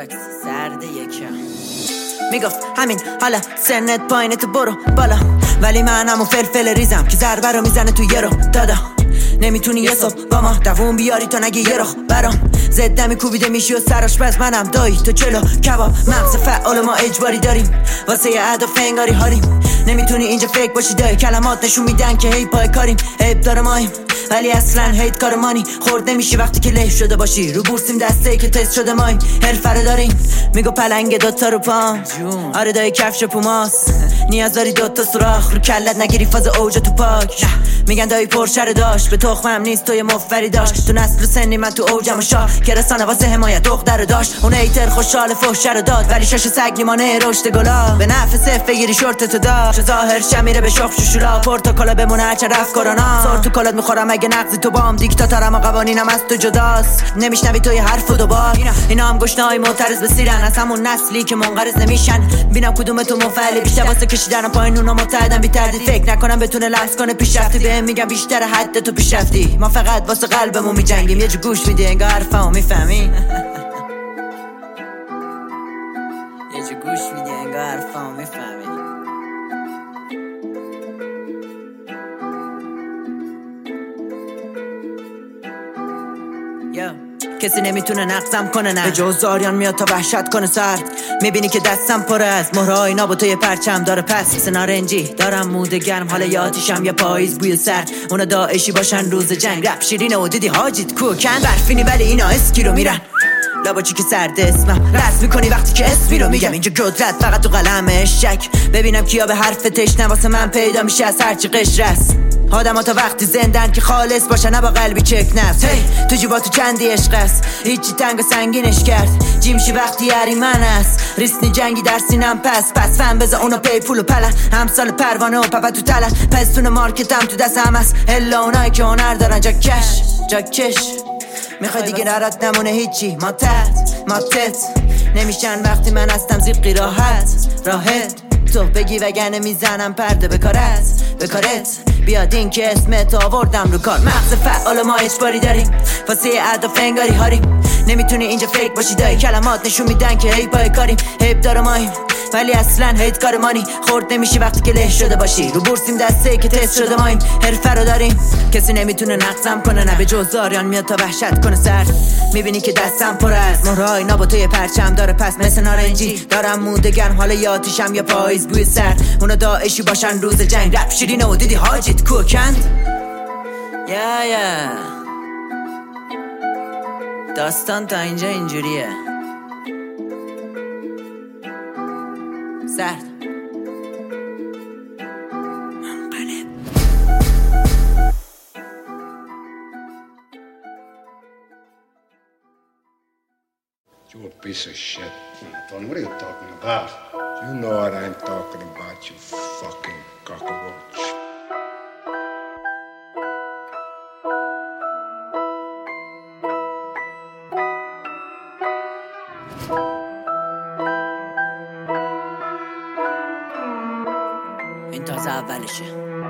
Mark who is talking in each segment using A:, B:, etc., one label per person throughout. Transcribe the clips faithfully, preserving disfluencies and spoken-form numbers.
A: عکس سرد یکم میگفت همین حالا سنت پایینه تو برو بالا، ولی من همون فلفل ریزم که ضربه رو میزنه تو یه رو دادا. نمیتونی یه صبح با ما دووم بیاری تا نگه یه رخ برام زدمی کوبیده میشی و سراش پس منم دایی تو چلو کباب. مغز فعال ما اجباری داریم واسه یه عد و فنگاری هاریم. نمیتونی اینجا فکر باشی دایی، کلمات نشون میدن که هی پای کاریم. عیب داره مایم ولی اصلا هیت کار مانی خورد نمیشی وقتی که له شده باشی. رو بورسیم دسته ای که تست شده مایم حرفه رو داریم. میگو پلنگ دوتا رو پام آره دایی کفش پوماس، نیاز داری دوتا سوراخ رو کلت نگیری فاز اوج تو پاک. میگن دایی پرشه رو داشت به تخمم نیست تو یه مفری داشت. تو نسل سنی من تو اوجم و شاه که رسانه واسه حمایت دختر داشت. اون ایتر خوشحال فحشه رو داد ولی شش سگ لیمانه رشد گلا. به نفع صف بگیری شورت تو دار چه ظاهر شمیره به شخ شوشولا. پورتوکالا بمونه هرچه رفت کرونا سر تو کلات میخورم اگه نقضی تو بام. دیکتاتورم و قوانینم از تو جداست نمیشنوی توی حرف و دوبار. اینا, اینا هم گشنهای معترض به سیرن از همون نسلی که منقرض نمیشن. بینم کدوم تو مفعلی بیشتر واسه کشیدن پایین اونا متحدن بی تردید. فکر نکنم بتونه لمس کنه پیشرفتی بهم میگم بیشتر حد تو پیشرفتی. ما فقط واسه قلبمون میجنگیم یه جو گوش میدی انگار حرفمو میفهمی. یه جو گوش میدی انگار حرفمو میفهمی. کسی نمیتونه نقصم کنه نه به جز آریان میاد تا وحشت کنه سرد. میبینی که دستم پره از مهرهای ناب و تو یه پرچم داره پس مثل نارنجی دارم موده گرم حالا یه آتیشم یه پاییز بوی سرد. اونا داعشی باشن روز جنگ رپ شیرینه و دیدی حاجیت کوکن برفینی ولی اینا اسکی رو میرن لاباچی که سرد اسمم رسم میکنی وقتی که اسمی رو میگم. اینجا قدرت فقط تو قلم شک ببینم کیا به حرف تشنه واسه من پیدا میشه از هرچی قشر است. آدم تا وقتی زندن که خالص باشن نه با قلبی چک نفس. هی تو جیبا تو چندی عشق است هیچی تنگ و سنگینش کرد. جیمشی وقتی یاری من است ریسنی جنگی در سینم پس پس فهم بزا اونا پی پول و پلن همسال پروانه و پپا تو تلن پستون مارکتم تو دست هم است. الا اونایی که هنر دارن جا کش جا کش میخوای دیگه نرات نمونه هیچی. ما تحت ما تت نمیشن وقتی من هستم زیقی راحت راحت. تو بگی وگنه میزنم پرده به کارت به کارت بیاد این که اسمت آوردم رو کار. مغز فعال ما اجباری داریم واسه عد و فنگاری هاریم. نمیتونی اینجا فکر باشی دایی، کلمات نشون میدن که هی پای کاریم. عیب داره مایم ولی اصلا هیت کار مانی خورد نمیشی وقتی که له شده باشی. رو بورسیم دسته ای که تست شده مایم حرفه رو داریم. کسی نمیتونه نقصم کنه نه به جز آریان میاد تا وحشت کنه سرد. میبینی که دستم پر از مهرهای ناب و تو یه پرچم داره پس مثل نارنجی دارم موده گرم حالا یه آتیشم یا پاییز بوی سرد. اونا داعشی باشن روز جنگ رپ شیرینه و دیدی حاجیت کوکند. یا یا داستان تا اینجا اینجوریه سرد.
B: You're a piece of shit. Tony, what are you talking about? You know what I'm talking about, you fucking cockroach.
A: این تازه اولشه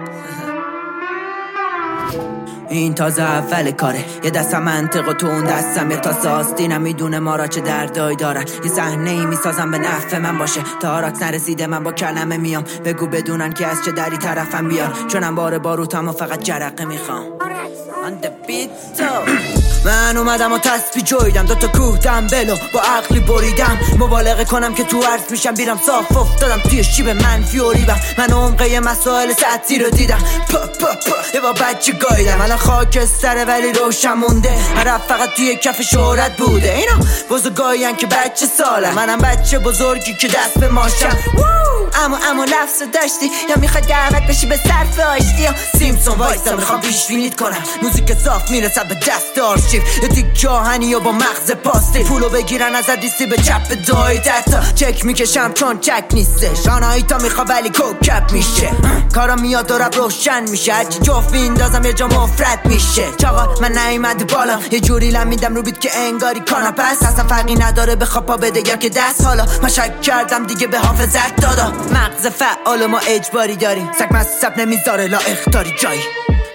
A: این تازه اول کاره. یه دستم منطق و تو اون دستم یه تاسه آستینم میدونه ما را چه دردایی دارن. یه صحنه ای میسازم به نفع من باشه تا آراک نرسیده من با کلمه میام. بگو بدونن که از چه دری طرفم بیار چونم بار باروتم و فقط جرقه میخوام. On the beat من اومدم و تسبیح جویدم دوتا کوه دنبلو با عقلی بریدم. مبالغه کنم که تو عرض میشم بیرم صاف افتادم توی شیب منفی و ریبم. من عمقه مسائل سطحی رو دیدم پا پا پا یه با بچه گایدم. الان خاکستره ولی روشن مونده هرف فقط توی کف شهرت بوده. اینا بزرگایین که بچه سالم منم بچه بزرگی که دست به ماشم. اما اما لفظ داشتی یا میخواد دعوت بشی به صرف آشتی یا سیمسون وایسا میخوام پیش بینیت کنم. موزیک صاف میرسد به دست آرشیو یه تیک آهنی یا با مغز پاستی پولو بگیرن از دیستی به چپ دایی دستا چک میکشم چون چک نیستش. آنایتا میخواد ولی کوکب میشه کارم میاد و رب روشن میشه هرچی جفت میندازم یه جا مفرد میشه. چاقا من نیومد بالا یه جوری لم میدم رو بیت که انگاری کاناپ است. اصلا فرقی نداره بخواب پا بده یا که دست. حالا من شک کردم دیگه به حافظت دادا. مغز فعال ما اجباری داریم سگ مصب نمیذاره لا اختاری جایی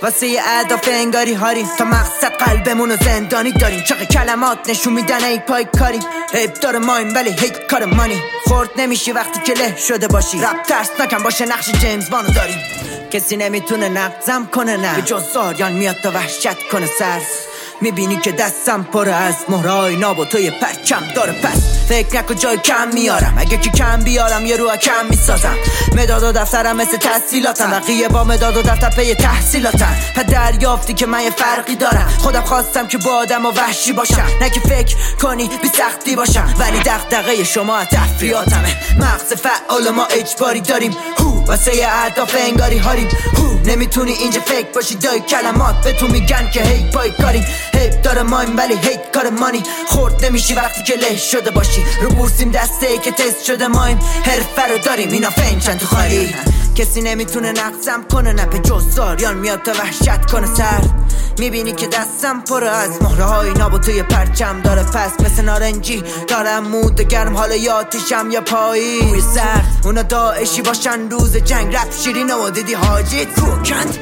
A: واسه یه اهداف انگاری هاریم تا مقصد قلبمونو زندانی داریم. چقدر کلمات نشون میدن ای پای کاریم. حیب داره مایم ولی هیت کار مانی. خورد نمیشی وقتی که له شده باشی. رپ ترس نکن باشه نقش جیمز بانو داریم. کسی نمیتونه نقضم کنه نه به جز زاریان میاد تا وحشت کنه سر. میبینی که دستم پر از مهرهای ناب و تو یه پرچم داره پس فکر نکن جای کم میارم. اگه که کم بیارم یه رو کم میسازم. مداد و دفترم مثل تحصیلاتم. بقیه با مداد و دفتر پی تحصیلاتم. پس دریافتی که من یه فرقی دارم. خودم خواستم که با آدم و وحشی باشم نه که فکر کنی بی سختی باشم. ولی دغدغه شما تفریحاتمه. مغز فعال ما اجباری داریم. هو واسه یه اهداف انگاری هاریم. هو نمیتونی اینجا فکر باشی. دای کلمات به تو میگن که هی پای کاریم. هیپ داره مایم ولی هیت کار مانی. خورد نمیشی وقتی که له شده باشی. رو بورسیم دسته ای که تست شده مایم. حرفه رو داریم اینا فین چند تو خالی. کسی نمیتونه نقضم کنه نه به جز زاریان میاد تا وحشت کنه سر. میبینی که دستم پر از مهره های ناب و توی پرچم داره پس مثل نارنجی دارم مود گرم. حالا یا آتیشم یا پاییز روی سر. اونا داعشی باشن روز جنگ. رپ شیرینه و دیدی حاجی کوکند.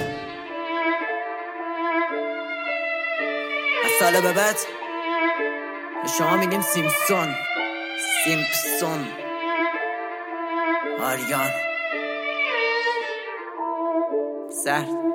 A: از ساله به بعد به شما میگیم سیمپسون. سیمپسون آریان سر